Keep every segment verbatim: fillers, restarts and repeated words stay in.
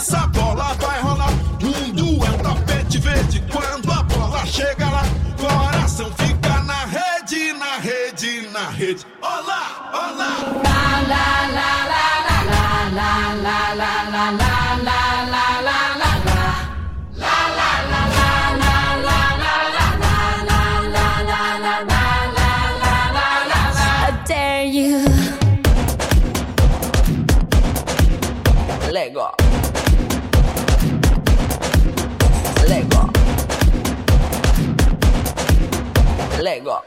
essa bola vai rolar. Mundo é um tapete verde. Quando a bola chega lá, coração fica na rede, na rede, na rede. Olá, olá. La la la la la la la la la la la la la la. Lego. Lego. Lego.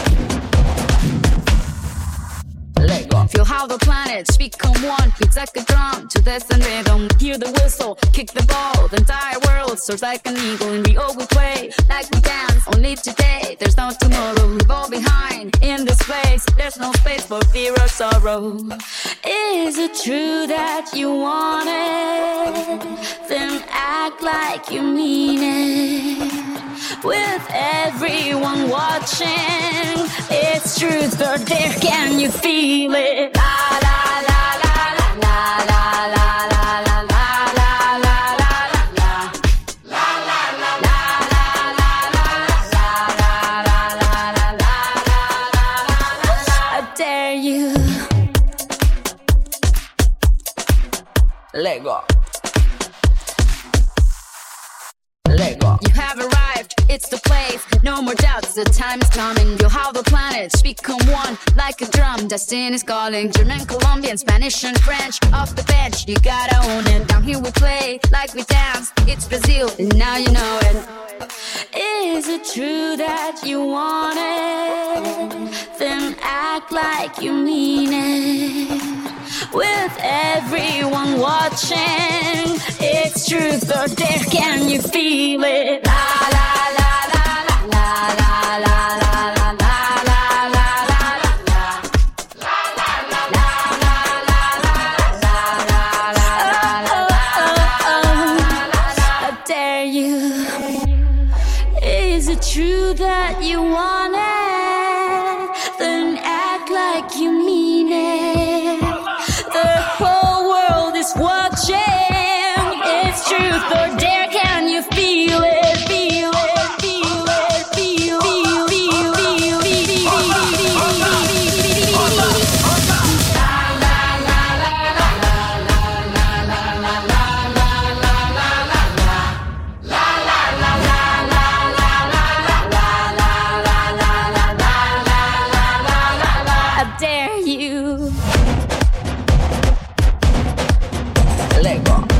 Lego. Feel how the planets become one. Beats like a drum to death and rhythm. Hear the whistle, kick the ball. The entire world soars like an eagle. And we all will play like we dance. Only today, there's no tomorrow. Leave all behind in this place. There's no space for fear or sorrow. Is it true that you want it? Then act like you mean it. With everyone watching, it's truth or dare, can you feel it? La la la la la la la la la la la la la. I dare you. Lego. Lego. You have arrived, it's the place. No more doubts, the time is coming. Feel how the planets become one. Like a drum, destiny's calling. German, Colombian, Spanish and French. Off the bench, you gotta own it. Down here we play, like we dance. It's Brazil, and now you know it. Is it true that you want it? Then act like you mean it. With everyone watching, it's truth or dare, can you feel it? La la la la la la la la la la la la. I dare you. Is it true that you want it? Then act like you mean it. The whole world is watching. It's truth or dare, can you feel it? Feel it, feel it, feel, feel, feel, feel, feel, I dare you. Lego.